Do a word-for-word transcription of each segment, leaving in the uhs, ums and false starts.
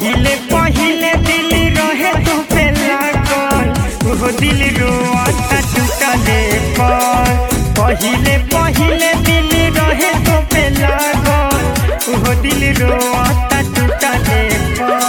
पहिले पहिले दिल रहे तो पे लागल वो दिल रोता टूटले पर पहिले पहिले दिल रहे तो पे लागल वो दिल रोता टूटले पर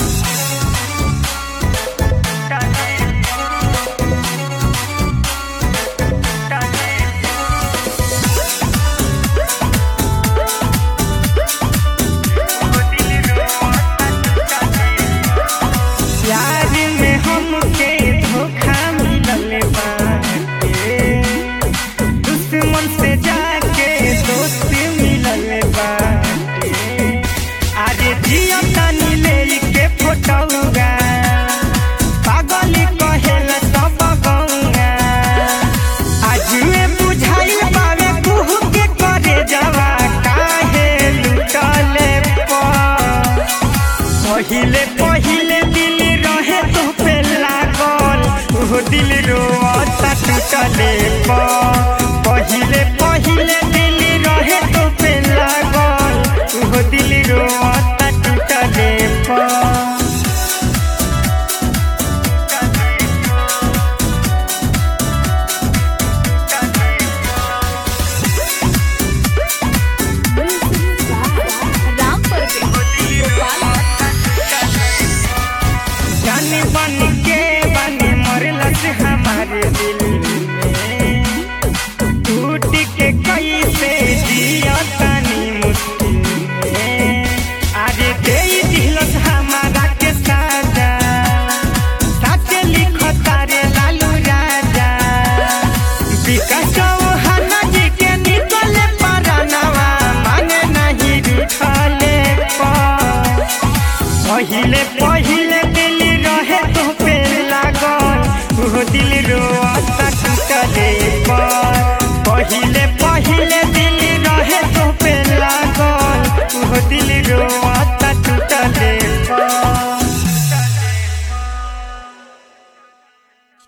पहिले पहिले दिल रहे तो पे लागल वो दिल रोता टूटले पर पहिले पहिले दिल रहे तो पे लागल वो दिल रोता टूटले पर बन के बने मरला से हमारे दिल में टूट के कैसे जिया तनी मुश्किल में अरे दे दिलस हमारा के साजा सच लिखो तारे लालू राजा विकास चौहान जी के निकले परानवा माने नहीं रुठले पर पहिले पहिले दिल रहे तो पे लागल वो दिल रोता टूटले पर पहिले पहिले दिल रहे तो पे लागल वो दिल रोता